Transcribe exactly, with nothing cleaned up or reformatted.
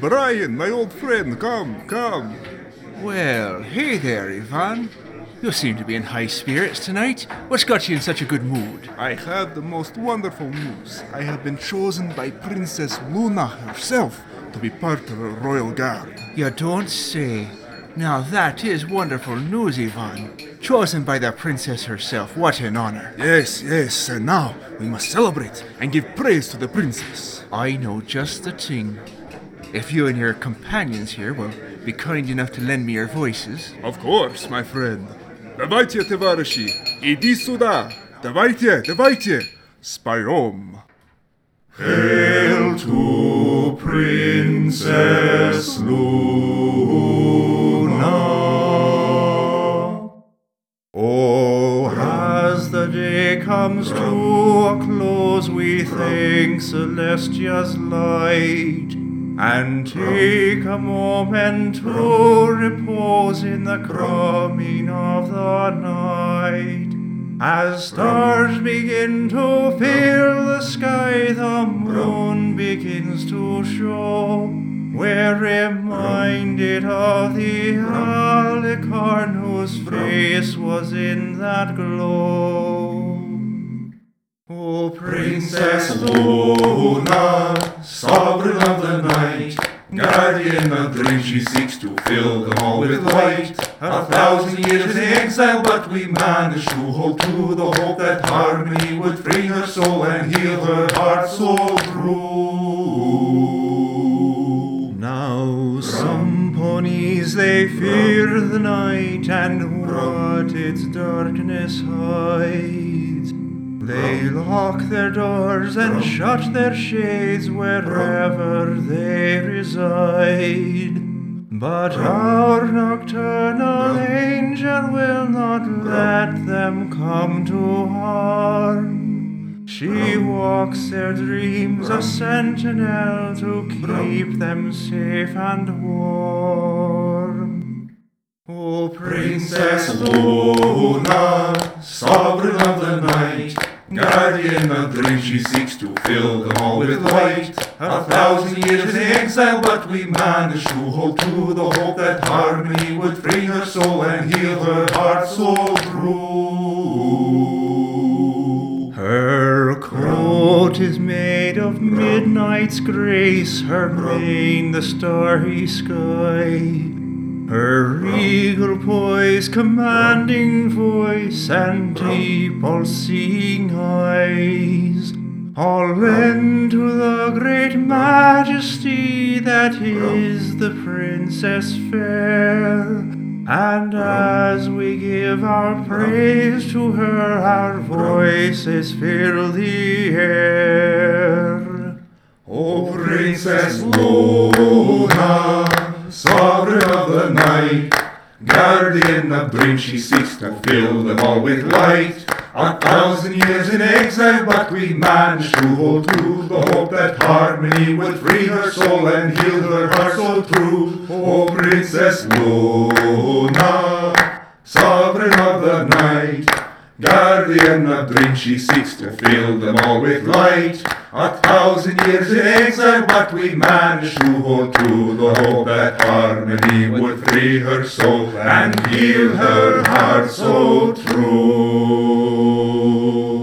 Brian, my old friend, come, come. Well, hey there, Ivan. You seem to be in high spirits tonight. What's got you in such a good mood? I have the most wonderful news. I have been chosen by Princess Luna herself to be part of her royal guard. You don't say. Now that is wonderful news, Ivan. Chosen by the princess herself. What an honor. Yes, yes, and now we must celebrate and give praise to the princess. I know just the thing. If you and your companions here will be kind enough to lend me your voices. Of course, my friend. Давайте, товарищи, иди сюда. Давайте, давайте. Споем. Hail to Princess Luna. Oh, as the day comes to a close, we thank Celestia's light, and take a moment to repose in the coming of the night. As stars begin to fill the sky, the moon begins to show. We're reminded of the alicorn whose face was in that glow. O Princess Luna, sovereign of the night, guardian of dreams, she seeks to fill them all with light. A thousand years in exile, but we managed to hold to the hope that harmony would free her soul and heal her heart so true. Now some ponies, they fear the night and what its darkness hides. They lock their doors and shut their shades wherever they reside. But our nocturnal angel will not let them come to harm. She walks their dreams, a sentinel to keep them safe and warm. O Princess Luna, sovereign of the night, guardian of dreams, she seeks to fill them all with light. A thousand years in exile, but we managed to hold to the hope that harmony would free her soul and heal her heart so true. Her coat is made of midnight's grace, her mane the starry sky. Her regal poise, commanding voice, and deep all-seeing eyes, all lend to the great majesty that is the princess fair. And as we give our praise to her, our voices fill the air. O Princess Luna, sovereign of the night, guardian of dreams, she seeks to fill them all with light. A thousand years in exile, but we managed to hold to the hope that harmony would free her soul and heal her heart so true. O Princess Luna, sovereign of the night, guardian of dreams, she seeks to fill them all with light. A thousand years in exile, but we managed to hold to the hope that harmony would free her soul and heal her heart so true.